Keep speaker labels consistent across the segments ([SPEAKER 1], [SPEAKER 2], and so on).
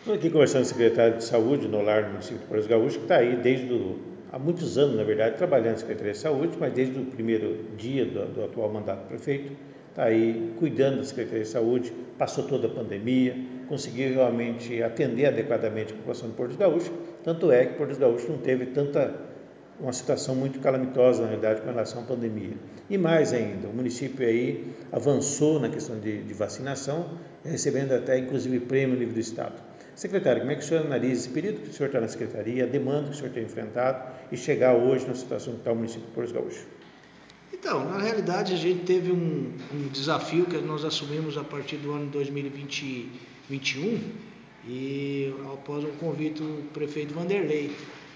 [SPEAKER 1] Estou aqui conversando com o secretário de Saúde no lar do município de Porto Gaúcho, que está aí há muitos anos, na verdade, trabalhando na Secretaria de Saúde, mas desde o primeiro dia do atual mandato do prefeito, está aí cuidando da Secretaria de Saúde, passou toda a pandemia, conseguiu realmente atender adequadamente a população de Porto Gaúcho, tanto é que Porto Gaúcho não teve uma situação muito calamitosa, na realidade, com relação à pandemia. E mais ainda, o município aí avançou na questão de vacinação, recebendo até, inclusive, prêmio no nível do Estado. Secretário, como é que o senhor analisa esse período que o senhor está na Secretaria, a demanda que o senhor tem enfrentado e chegar hoje na situação que está o município de Porto Gaúcho?
[SPEAKER 2] Então, na realidade, a gente teve um desafio que nós assumimos a partir do ano 2021 e após um convite do prefeito Vanderlei.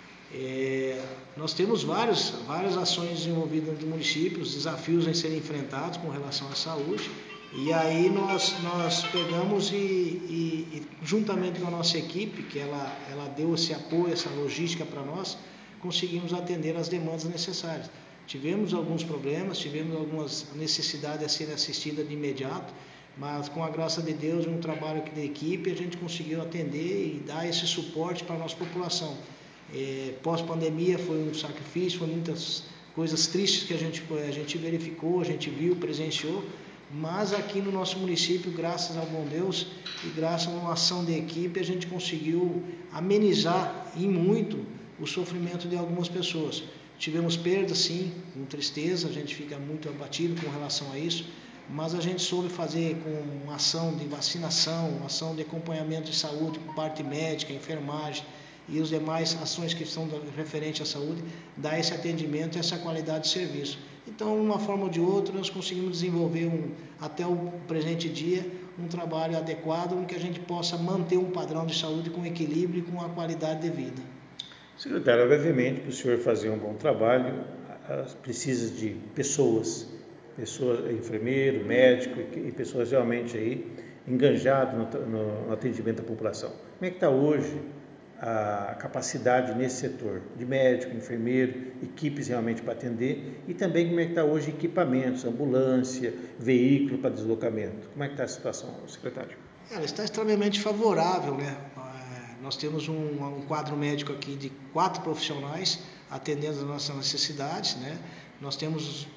[SPEAKER 2] Nós temos várias ações desenvolvidas no município, os desafios em serem enfrentados com relação à saúde, e aí nós pegamos e juntamente com a nossa equipe, que ela deu esse apoio, essa logística para nós, conseguimos atender as demandas necessárias. Tivemos alguns problemas, tivemos algumas necessidades a serem assistidas de imediato, mas com a graça de Deus e um trabalho aqui da equipe, a gente conseguiu atender e dar esse suporte para a nossa população. Pós-pandemia foi um sacrifício, foi muitas coisas tristes que a gente verificou, a gente viu, presenciou, mas aqui no nosso município, graças ao bom Deus e graças a uma ação de equipe, a gente conseguiu amenizar em muito o sofrimento de algumas pessoas. Tivemos perdas, sim, com tristeza, a gente fica muito abatido com relação a isso, mas a gente soube fazer com uma ação de vacinação, uma ação de acompanhamento de saúde por parte médica, enfermagem e as demais ações que são referentes à saúde, dar esse atendimento, essa qualidade de serviço. Então, de uma forma ou de outra, nós conseguimos desenvolver, até o presente dia, um trabalho adequado em que a gente possa manter um padrão de saúde com equilíbrio e com a qualidade de vida.
[SPEAKER 1] Secretário, obviamente, para o senhor fazer um bom trabalho, precisa de pessoas, enfermeiro, médico e pessoas realmente aí enganjadas no atendimento da população. Como é que está hoje a capacidade nesse setor de médico, enfermeiro, equipes realmente para atender e também como é que está hoje equipamentos, ambulância, veículo para deslocamento? Como é que está a situação, secretário?
[SPEAKER 2] Ela está extremamente favorável, né? Nós temos um quadro médico aqui de 4 profissionais atendendo as nossas necessidades, né? Nós temos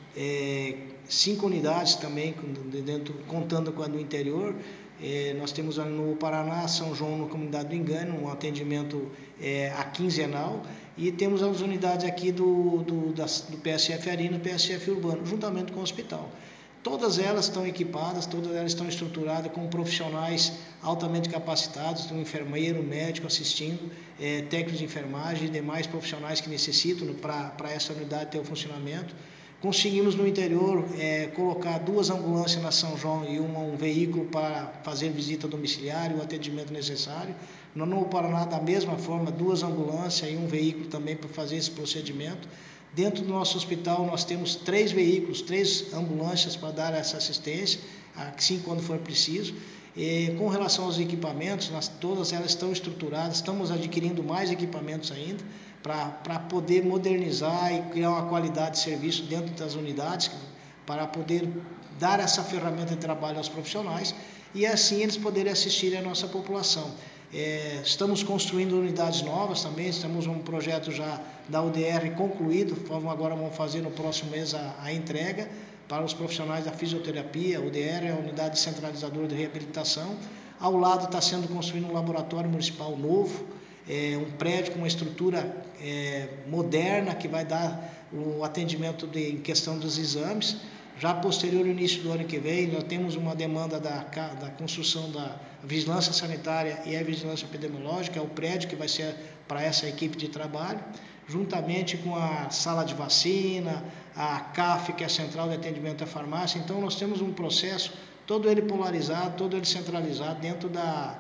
[SPEAKER 2] 5 unidades também, contando com a do interior. Nós temos no Paraná, São João, na Comunidade do Engano, um atendimento a quinzenal, e temos as unidades aqui do PSF Arina e PSF Urbano, juntamente com o hospital. Todas elas estão equipadas, todas elas estão estruturadas com profissionais altamente capacitados, um enfermeiro, um médico assistindo, técnicos de enfermagem e demais profissionais que necessitam para essa unidade ter o funcionamento. Conseguimos no interior colocar 2 ambulâncias na São João e um veículo para fazer visita domiciliar e o atendimento necessário. No Paraná, da mesma forma, 2 ambulâncias e um veículo também para fazer esse procedimento. Dentro do nosso hospital nós temos 3 veículos, 3 ambulâncias para dar essa assistência, assim quando for preciso. Com relação aos equipamentos, todas elas estão estruturadas, estamos adquirindo mais equipamentos ainda para poder modernizar e criar uma qualidade de serviço dentro das unidades, para poder dar essa ferramenta de trabalho aos profissionais e assim eles poderem assistir a nossa população. Estamos construindo unidades novas também, estamos um projeto já da UDR concluído, agora vamos fazer no próximo mês a entrega para os profissionais da fisioterapia. A UDR é a Unidade Centralizadora de Reabilitação. Ao lado está sendo construído um laboratório municipal novo, um prédio com uma estrutura moderna que vai dar o atendimento em questão dos exames. Já posterior ao início do ano que vem, nós temos uma demanda da construção da vigilância sanitária e a vigilância epidemiológica, é o prédio que vai ser para essa equipe de trabalho, juntamente com a sala de vacina, a CAF, que é a Central de Atendimento à Farmácia. Então, nós temos um processo, todo ele polarizado, todo ele centralizado dentro da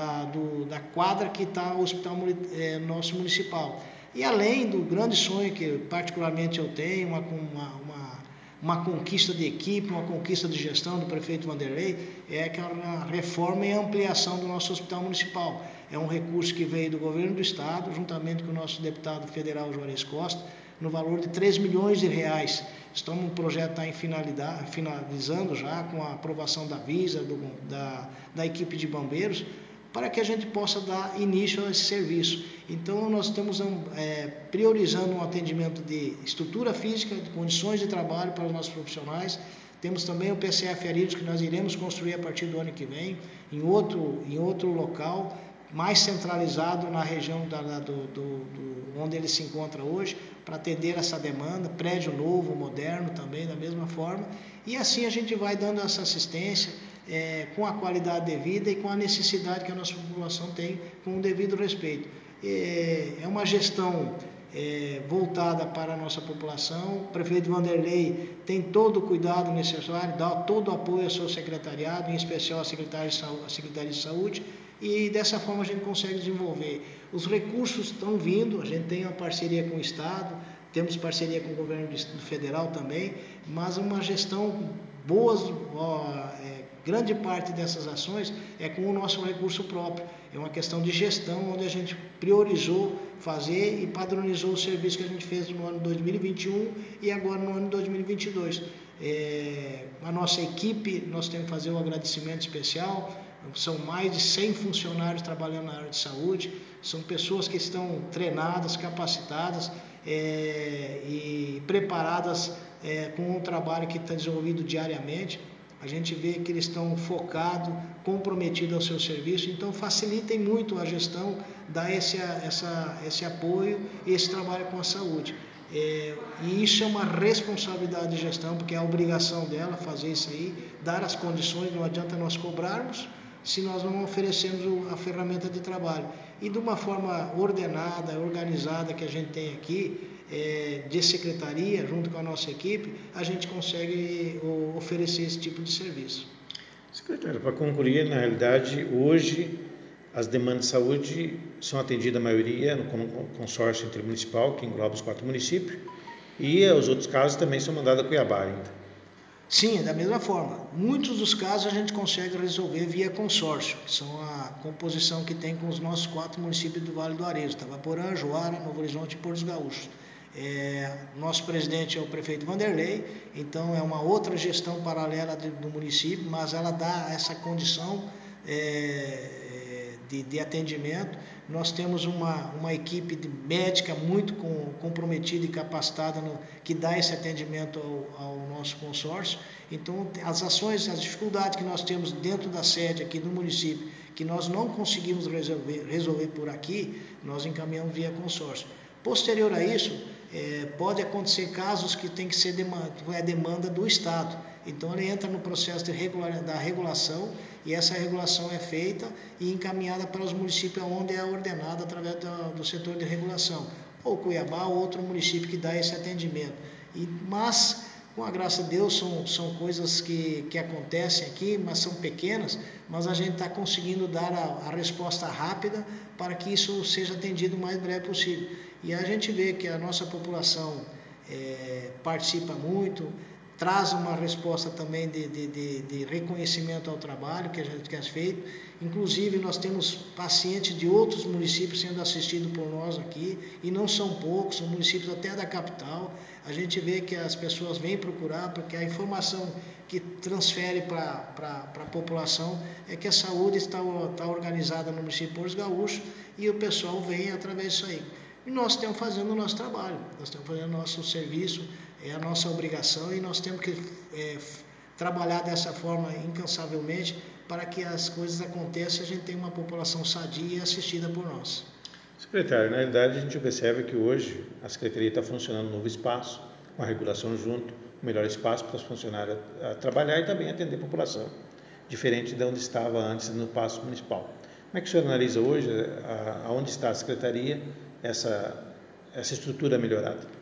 [SPEAKER 2] quadra que está o hospital nosso municipal. E além do grande sonho que particularmente eu tenho, uma conquista de equipe, uma conquista de gestão do prefeito Vanderlei, é a reforma e ampliação do nosso hospital municipal. É um recurso que veio do governo do estado, juntamente com o nosso deputado federal Juarez Costa, no valor de 3 milhões de reais. Um projeto está finalizando já com a aprovação da Visa, da equipe de bombeiros, para que a gente possa dar início a esse serviço. Então, nós estamos priorizando um atendimento de estrutura física, de condições de trabalho para os nossos profissionais. Temos também o PCF Arinos, que nós iremos construir a partir do ano que vem, em outro local, mais centralizado na região onde ele se encontra hoje, para atender essa demanda, prédio novo, moderno também, da mesma forma. E assim a gente vai dando essa assistência com a qualidade devida e com a necessidade que a nossa população tem, com o devido respeito. É uma gestão voltada para a nossa população. O prefeito Vanderlei tem todo o cuidado necessário, dá todo o apoio ao seu secretariado, em especial a Secretaria de Saúde, e dessa forma a gente consegue desenvolver. Os recursos estão vindo, a gente tem uma parceria com o Estado, temos parceria com o governo federal também, mas uma gestão grande parte dessas ações é com o nosso recurso próprio. É uma questão de gestão, onde a gente priorizou fazer e padronizou o serviço que a gente fez no ano 2021 e agora no ano 2022. A nossa equipe, nós temos que fazer um agradecimento especial. São mais de 100 funcionários trabalhando na área de saúde, são pessoas que estão treinadas, capacitadas e preparadas com o trabalho que está desenvolvido diariamente. A gente vê que eles estão focados, comprometidos ao seu serviço, então facilitem muito a gestão, dar esse apoio e esse trabalho com a saúde. E isso é uma responsabilidade de gestão, porque é a obrigação dela fazer isso aí, dar as condições, não adianta nós cobrarmos se nós não oferecemos a ferramenta de trabalho. E de uma forma ordenada, organizada que a gente tem aqui, de secretaria, junto com a nossa equipe, a gente consegue oferecer esse tipo de serviço.
[SPEAKER 1] Secretário, para concluir, na realidade, hoje as demandas de saúde são atendidas, a maioria, no consórcio intermunicipal, que engloba os 4 municípios, e os outros casos também são mandados a Cuiabá ainda.
[SPEAKER 2] Sim, da mesma forma. Muitos dos casos a gente consegue resolver via consórcio, que são a composição que tem com os nossos 4 municípios do Vale do Arezo, Tabaporã, Juara, Novo Horizonte e Porto Gaúchos. Nosso presidente é o prefeito Vanderlei, então é uma outra gestão paralela do município, mas ela dá essa condição de atendimento. Nós temos uma equipe médica muito comprometida e capacitada que dá esse atendimento ao nosso consórcio. Então, as ações, as dificuldades que nós temos dentro da sede aqui do município, que nós não conseguimos resolver por aqui, nós encaminhamos via consórcio. Posterior a isso, pode acontecer casos que tem que ser demanda do Estado. Então, ele entra no processo da regulação, e essa regulação é feita e encaminhada para os municípios onde é ordenada através do setor de regulação, ou Cuiabá, ou outro município que dá esse atendimento. Mas, com a graça de Deus, são coisas que acontecem aqui, mas são pequenas, mas a gente está conseguindo dar a resposta rápida para que isso seja atendido o mais breve possível. E a gente vê que a nossa população participa muito, traz uma resposta também de reconhecimento ao trabalho que a gente quer feito. Inclusive, nós temos pacientes de outros municípios sendo assistidos por nós aqui, e não são poucos, são municípios até da capital. A gente vê que as pessoas vêm procurar, porque a informação que transfere para a população é que a saúde está organizada no município de Porto Gaúcho, e o pessoal vem através disso aí. E nós estamos fazendo o nosso trabalho, nós estamos fazendo o nosso serviço, é a nossa obrigação, e nós temos que trabalhar dessa forma incansavelmente para que as coisas aconteçam e a gente tenha uma população sadia e assistida por nós.
[SPEAKER 1] Secretário, na realidade a gente observa que hoje a Secretaria está funcionando no novo espaço, com a regulação junto, um melhor espaço para os funcionários trabalhar e também atender a população, diferente de onde estava antes no espaço municipal. Como é que o senhor analisa hoje, aonde está a Secretaria, essa estrutura melhorada?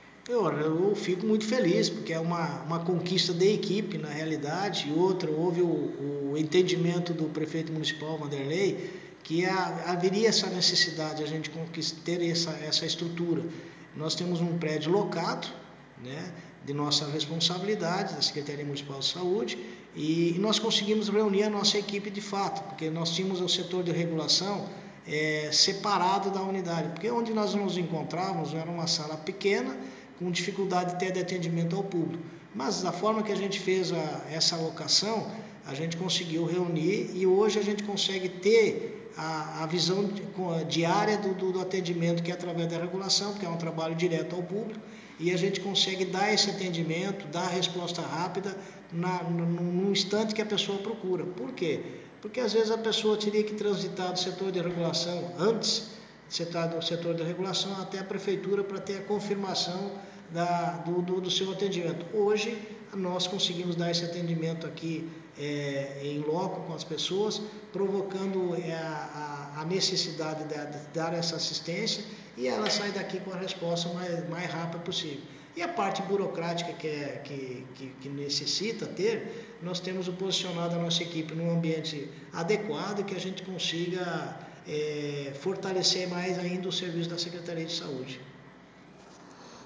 [SPEAKER 2] Eu fico muito feliz, porque é uma conquista da equipe, na realidade, e outra, houve o entendimento do prefeito municipal, Vanderlei, que haveria essa necessidade, a gente ter essa estrutura. Nós temos um prédio locado, né, de nossa responsabilidade, da Secretaria Municipal de Saúde, e nós conseguimos reunir a nossa equipe de fato, porque nós tínhamos o setor de regulação separado da unidade, porque onde nós nos encontrávamos era uma sala pequena, com dificuldade até de atendimento ao público. Mas da forma que a gente fez essa alocação, a gente conseguiu reunir e hoje a gente consegue ter a visão diária do atendimento, que é através da regulação, porque é um trabalho direto ao público, e a gente consegue dar esse atendimento, dar a resposta rápida no instante que a pessoa procura. Por quê? Porque às vezes a pessoa teria que transitar do setor de regulação antes de estar do setor de regulação até a prefeitura para ter a confirmação do seu atendimento. Hoje nós conseguimos dar esse atendimento aqui em loco com as pessoas, provocando a necessidade de dar essa assistência, e ela sai daqui com a resposta mais rápida possível. E a parte burocrática que necessita ter, nós temos posicionado a nossa equipe num ambiente adequado, que a gente consiga fortalecer mais ainda o serviço da Secretaria de Saúde.